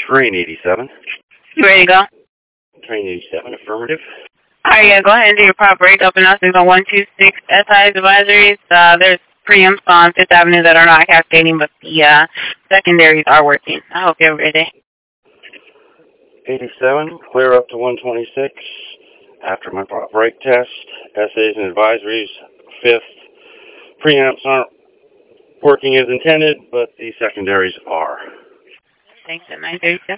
Train 87. You ready to go? Train 87, affirmative. Alright, yeah, go ahead and do your prop breakup announcements on 126 SI's advisories. There's preamps on 5th Avenue that are not cascading, but the secondaries are working. I hope you have a great day. 87, clear up to 126. After my prop break test, essays and advisories, 5th. Preamps aren't working as intended, but the secondaries are. Thanks at 9:37.